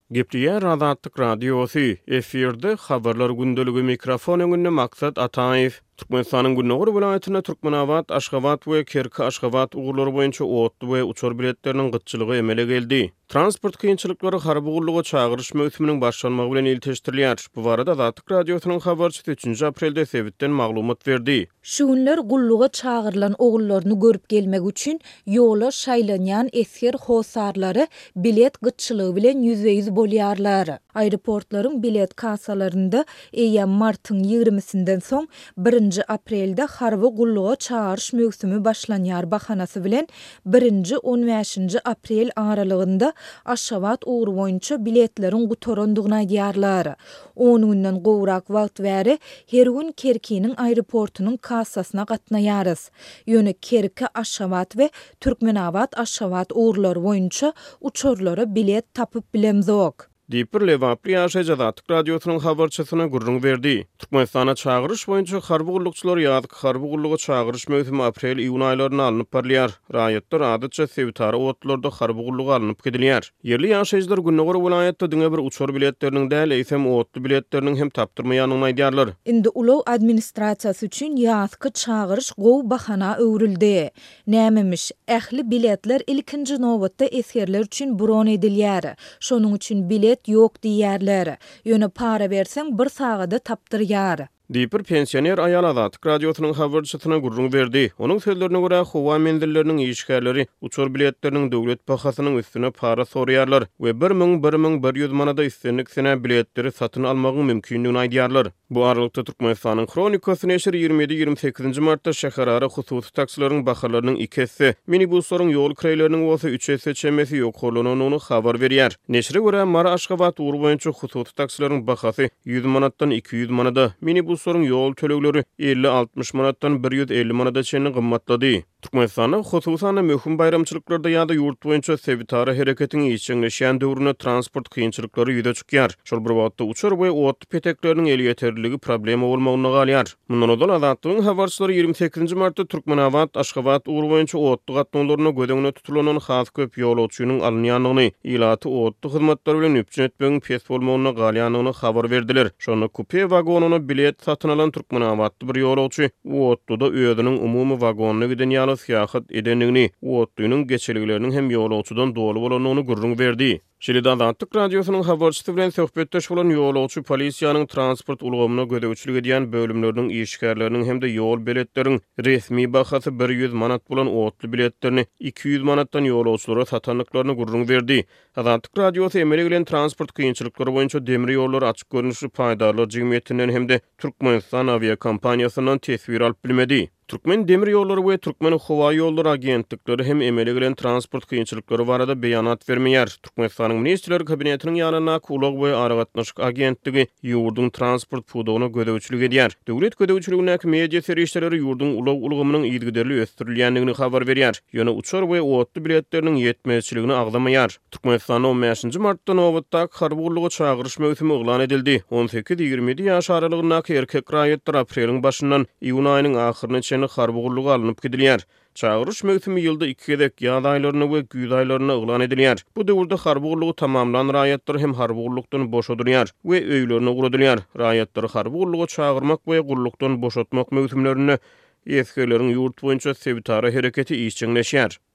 Gepliýär Azatlyk radiosy. Eferde habarlar gündölügi mikrofon öňünde maksat Ataýew. Türkmenistanyň Günnägör welaýatyna Türkmenawat, Aşgabat we Kerki Aşgabat ugrulary boýunça otly we uçar biletleriniň gytçylygy emele geldi. Transport kynçylyklary harby gulluga çagyryş möhüminiň başlanmagy bilen ilteşdirilýär. Bu barada Azatlyk radiosynyň habarçysy 3 aprelde sebitden maglumat berdi. Şu günler gulluga çağırılan oğullaryny görüp gelmek üçin ýola şaýlanýan esker hosarlary bilet gytçylygy bilen ýüzbeýiz bolýarlar. Aeroportlaryň bilet kasalarynda eýen martyň 20-sinden soň 1 aprelde harby gulluga çağırış möhümi başlanýar bahanasy bilen 1-15 aprel aralygynda Aşgabat ugru boýunça biletleriň gutorandygyny aýdýarlar. 10 günden gowrak wagt bäri her gün Kerkiniň aeroportunyň kasasyna gatnaýarys. Ýöne Kerki Aşgabat we Türkmenawat Aşgabat ugrulary boýunça uçurlara bilet tapyp bilemzok. Diýper Lewaply ýaşaýjy Azatlyk radiosynyň habarçysyna gurrun berdi. Türkmenistana çagyryş boýunça harby gullukçylar ýazyk harby gulluga çagyryş möhümi aprel-iýun aýlaryna alınıp barlýar. Raýatlar adetçe sebitary otlarda harby gulluga alınıp gidilýär. Yerli ýaşaýjylar Günnägör welaýatda diňe bir uçur biletleriniň däl eýsem otly biletleriniň hem tapdyrmaýanyny aýdýarlar. Indi ulaw administrasiýasy üçin ýazky çagyryş gowy bahana öwrüldi. Nämemiş ähli biletler ilkinji nowatda eskerler üçin bron edilýär. Şonuň üçin bilet ýok diýerler. Ýöne para berseň bir sagada tapdyrýar. Diýper pensioner aýal Azatlyk radiosynyň habarçysyna gurrun berdi. Onuň sözlerine görä howa mendilleriniň işgärleri uçur biletleriniň döwlet bahasynyň üstüne para sorýarlar we 1100 manada üstünliksine biletleri satyn almagyň mümkinligini aýdýarlar. Bu aralykda Türkmenistanyň Kronikasy neşri 27-28 martda şäherara hususy taksilaryň bahalarynyň 2-si, minibuslaryň ýol kireýleriniň bolsa 3-si çemesi ýok bolanyny habar berýär. Neşre görä Mara Aşgabat ugru boýunça hususy taksilaryň bahasy 100 manatdan 200 manada, minibuslaryň ýol tölegleri 50-60 manatdan 150 manada çenli gymmatlady. Türkmenistanyň hususan möhüm bayramçylyklarda ýa-da ýurt boýunça sebitary hereketiň içiňleşýän döwründe transport kynçylyklary ýüze çykýar. Şol bir wagtda uçur we ot petekleriniň el ýeterligi problema bolmagyny galýar. Mundan odan Azatlygyň habarçylary 28 martda Türkmenawat, Aşgabat ugru boýunça otly gatnawlaryna gödeňine tutulanan has köp ýolagçynyň alınýanlygyny, ilaty otly hyzmatlar bilen üpjün etmegiň pes bolmagyny galýanyny habar berdiler. Şonu kupe wagonuny bilet satyn alan Türkmenawatly bir ýolagçy otlyda özüniň umumy wagonyna giden siyahat edenligini, otlynyň geçeligleriniň hem ýolagçydan dolu bolanyny gurrun berdi. Şeýle Azatlyk radiosynyň habarçysy bilen söhbetdeş bolan ýolagçy polisiýanyň transport ulgamyna gödäwçilik edýän bölümleriniň işgärleriniň hem de ýol biletleriň resmi bahasy 100 manat bolan otly biletlerini 200 manatdan ýolagçylara satanlyklaryny gurrun berdi. Azatlyk radiosy emele gelen transport kynçylyklary boýunça demir ýollar açyk görnüşli paýdarlar jemgyýetinden hem de Türkmenistan aviakompaniýasynyň tesbir alyp bilmedi. Türkmen demir ýollary we Türkmen howa ýollary agentlikleri hem emele gelen transport kynçylyklary barada beýanat bermeýär. Türkmenistanyň ministrler kabinetiniň ýanyna Kulak we Aragatnaşyk agentligi ýurdun transport pudugyna gödäwçilik edýär. Döwlet gödäwçiligine media serişleri ýurdun ulgamynyň ýygyderli ösdürilýändigini habar berýär. Ýöne uçar we otly biletleriniň ýetmezçiligini agdamaýar. Türkmenistanyň 15 martda nowatda harby gulluga çagyryş möhümi eglan edildi. 18-27 ýaş aralygyndaky erkek raýatlar apreliň başyndan iýun aýynyň ahyryna harby gulluga alınıp gidilýär. Çagyryş möhümi ýylda 2 gedek ýaz aýlaryna we güz aýlaryna eglan edilýär. Bu döwürde harby gullugy tamamlanan raýatlar hem harby gullukdan boşadylýar we öýlerini guradylýar. Raýatlary harby gulluga çagyrmak we gullukdan boşatmak möhümlerini eskerleriň ýurt boýunça sebitary hereketi işçiňleşýär.